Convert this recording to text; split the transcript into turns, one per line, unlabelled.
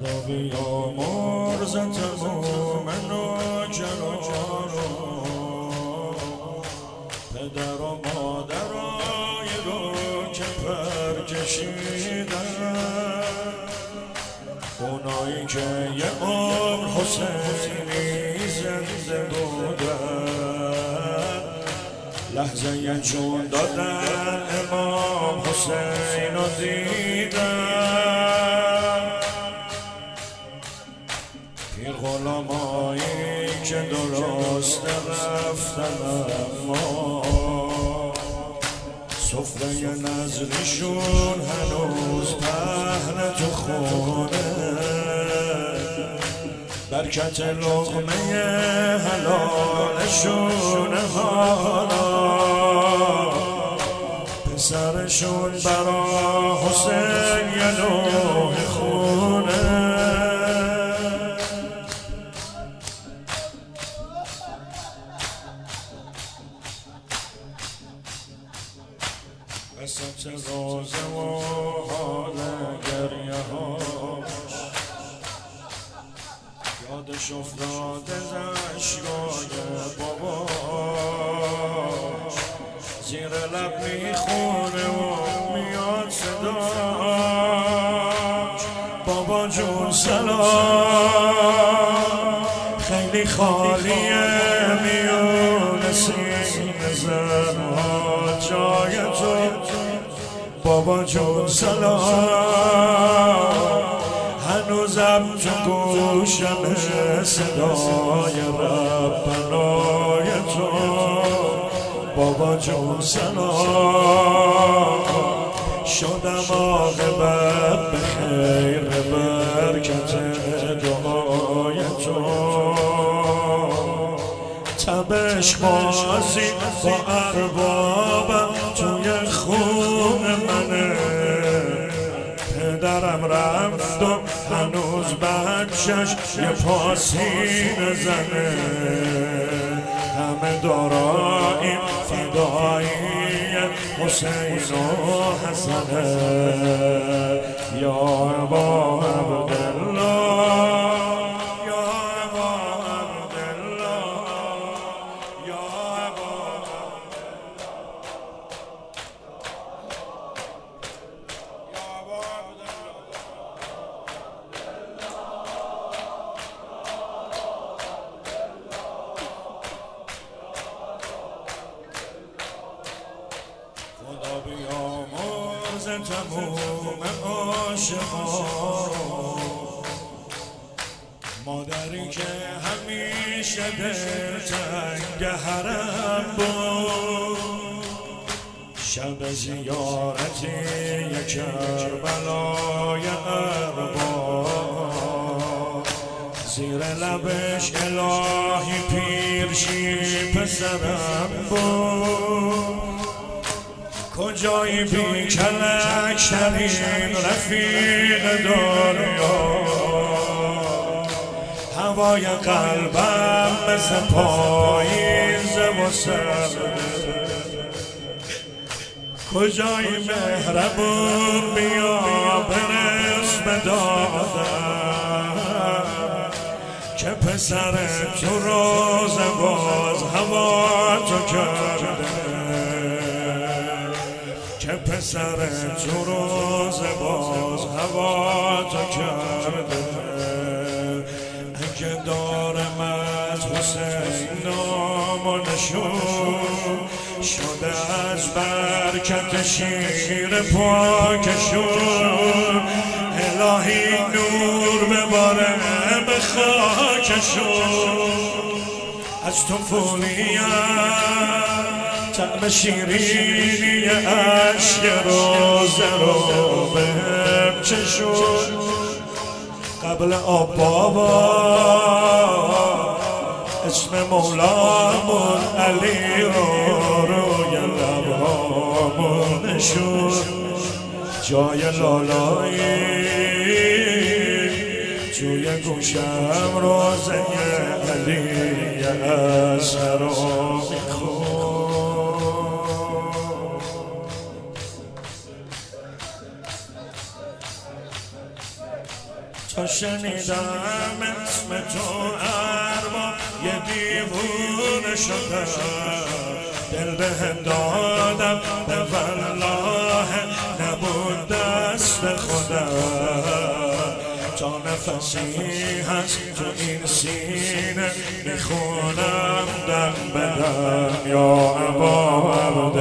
خدا بیامرز تمام نوجوانان، پدر و مادرای رو که پر کشیدن، اونایی که یه عمر حسینی زنده بودن، لحظه یه جون دادن امام حسین رو دیدن. پیر غلامایی که درست رفتن اما سفره نظریشون هنوز پهن تو خونه، برکت لقمه حلالشون حالا پسرشون برا حسین یه لوح خونه. وسط روزه و حال گریه هاش یادش افتاده اشکای باباش، زیر لب میخونه و میاد صداش، بابا جون سلام، خیلی خالیه میونه سینه زنها جای تو، بابا جون سلام، هنوزم تو گوشم صدای ربنای تو، بابا جون سلام، شدم عاقبت به خیر برکت دعای تو، تبش بازی با اربابم توی خون منه، پدرم رفت و هنوز بچهش یه پاسین زنه، همه داراییم فدایی حسین و حسنه، یا ابا عبدالله، یا ابا عبدالله، یا ابا خدا بیامرز تموم عاشقان، مادری که همیشه دلتنگ حرم بود، شب زیارتی یک کربلای ارباب، زیر لبش الهی پیرشی پسرم بود، کجایی بی کلک ترین رفیق دنیا، هوای قلبم مثل پاییزه و سرده، کجایی مهربون بیا برس به دادم، که پسر تو روز باز هوا تو کرده، که پسر تو روز باز هوا تو کرده، اگه دارمت حسین نام و نشون شده از برکت شیر پاکشون، الهی نور بباره به خاکشون، از تو فولیم طعم شیرینی عشق روزه رو بهم چشون، قبل آب بابا اسم مولامون علی رو روی لبهامون نشون، جای لالایی توی گوشم روزه علی اصغر رو میخون. تا شنیدم اسم تو ارباب یه دیوونه شدم، دل بهم دادم به والله نبود دست خودم. تا نفسی هست تو این سینه میخونم دم بدم یا ابا